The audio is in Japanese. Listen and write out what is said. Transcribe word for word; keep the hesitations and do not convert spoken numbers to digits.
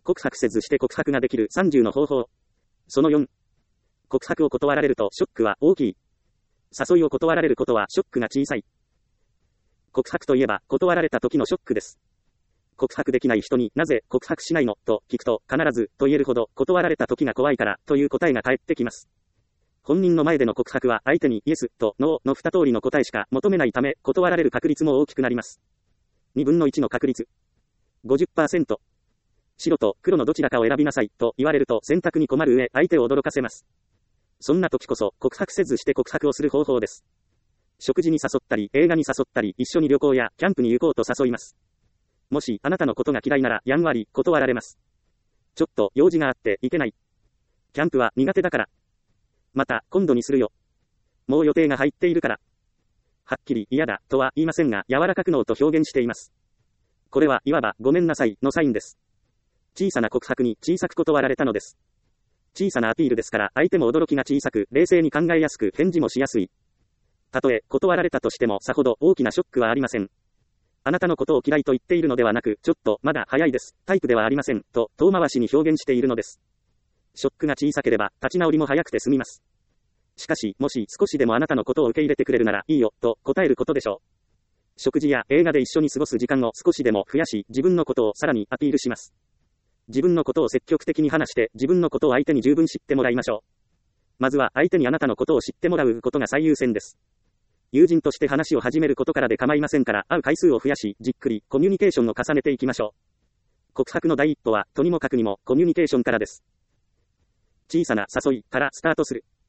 告白せずして告白ができるさんじゅうの方法。そのよん。告白を断られるとショックは大きい。誘いを断られることはショックが小さい。告白といえば断られた時のショックです。告白できない人になぜ告白しないのと聞くと必ずと言えるほど断られた時が怖いからという答えが返ってきます。本人の前での告白は相手にイエスとノーの二通りの答えしか求めないため断られる確率も大きくなります。にぶんのいちの確率。ごじゅっパーセント。白と黒のどちらかを選びなさいと言われると選択に困る上相手を驚かせます。そんな時こそ告白せずして告白をする方法です。食事に誘ったり映画に誘ったり一緒に旅行やキャンプに行こうと誘います。もしあなたのことが嫌いならやんわり断られます。ちょっと用事があって行けない。キャンプは苦手だから。また今度にするよ。もう予定が入っているから。はっきり嫌だとは言いませんが柔らかくノーと表現しています。これはいわばごめんなさいのサインです。小さな告白に小さく断られたのです。小さなアピールですから相手も驚きが小さく冷静に考えやすく返事もしやすい。たとえ断られたとしてもさほど大きなショックはありません。あなたのことを嫌いと言っているのではなくちょっとまだ早いですタイプではありませんと遠回しに表現しているのです。ショックが小さければ立ち直りも早くて済みます。しかしもし少しでもあなたのことを受け入れてくれるならいいよと答えることでしょう。食事や映画で一緒に過ごす時間を少しでも増やし自分のことをさらにアピールします。自分のことを積極的に話して自分のことを相手に十分知ってもらいましょう。まずは相手にあなたのことを知ってもらうことが最優先です。友人として話を始めることからで構いませんから会う回数を増やしじっくりコミュニケーションを重ねていきましょう。告白の第一歩はとにもかくにもコミュニケーションからです。小さな誘いからスタートする。